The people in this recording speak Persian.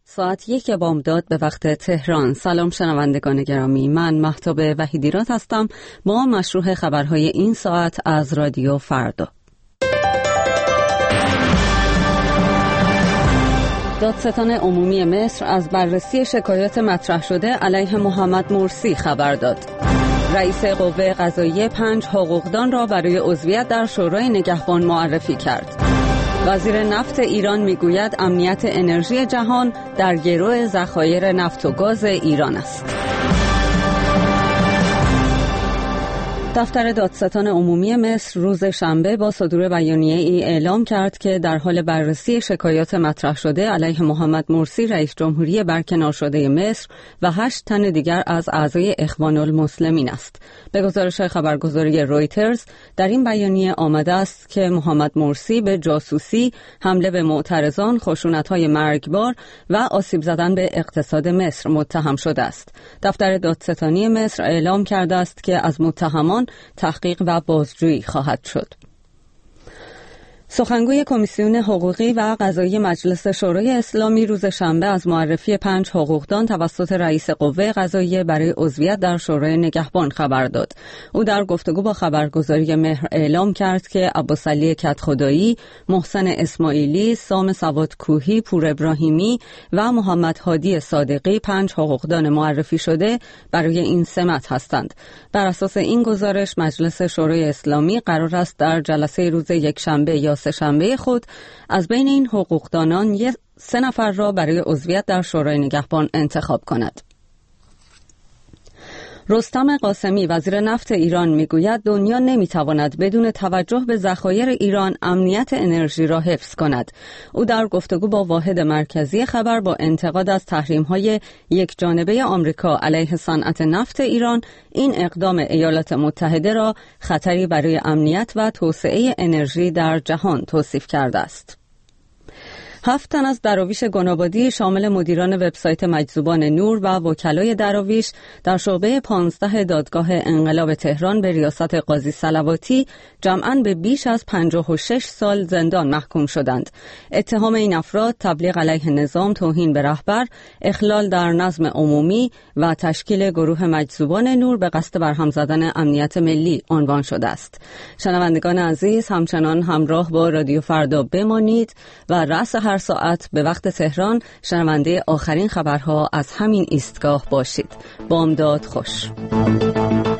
ساعت 1 بامداد به وقت تهران. سلام شنوندگان گرامی، من مهتاب وحیدیرات هستم با مشروع خبرهای این ساعت از رادیو فردا. دادستان عمومی مصر از بررسی شکایات مطرح شده علیه محمد مرسی خبر داد. رئیس قوه قضاییه 5 حقوقدان را برای عضویت در شورای نگهبان معرفی کرد. وزیر نفت ایران میگوید امنیت انرژی جهان در گرو ذخایر نفت و گاز ایران است. دفتر دادستان عمومی مصر روز شنبه با صدور بیانیه‌ای اعلام کرد که در حال بررسی شکایات مطرح شده علیه محمد مرسی رئیس جمهوری برکنار شده مصر و 8 تن دیگر از اعضای اخوان المسلمین است. به گزارش خبرگزاری رویترز در این بیانیه آمده است که محمد مرسی به جاسوسی، حمله به معترضان، خشونت‌های مرگبار و آسیب زدن به اقتصاد مصر متهم شده است. دفتر دادستانی مصر اعلام کرده است که از متهمان تحقیق و بازجویی خواهد شد. سخنگوی کمیسیون حقوقی و قضایی مجلس شورای اسلامی روز شنبه از معرفی 5 حقوقدان توسط رئیس قوه قضاییه برای عضویت در شورای نگهبان خبر داد. او در گفتگو با خبرگزاری مهر اعلام کرد که عباسعلی کدخدایی، محسن اسماعیلی، سام سوادکوهی، پور ابراهیمی و محمد هادی صادقی 5 حقوقدان معرفی شده برای این سمت هستند. بر اساس این گزارش مجلس شورای اسلامی قرار است در جلسه روز یکشنبه یا سه‌شنبه خود از بین این حقوقدانان 3 نفر را برای عضویت در شورای نگهبان انتخاب کند. رستم قاسمی وزیر نفت ایران میگوید دنیا نمیتواند بدون توجه به ذخایر ایران امنیت انرژی را حفظ کند. او در گفتگو با واحد مرکزی خبر با انتقاد از تحریم‌های یکجانبه آمریکا علیه صنعت نفت ایران این اقدام ایالات متحده را خطری برای امنیت و توسعه انرژی در جهان توصیف کرده است. 7 تن از دراویش گنابادی شامل مدیران وبسایت مجذوبان نور و وکلای دراویش در شعبه 15 دادگاه انقلاب تهران به ریاست قاضی صلواتی جمعاً به بیش از 56 سال زندان محکوم شدند. اتهام این افراد تبلیغ علیه نظام، توهین به رهبر، اخلال در نظم عمومی و تشکیل گروه مجذوبان نور به قصد برهم زدن امنیت ملی عنوان شده است. شنوندگان عزیز، همچنان همراه با رادیو فردا بمانید و رأس هر ساعت به وقت تهران شنونده آخرین خبرها از همین ایستگاه باشید. بامداد خوش.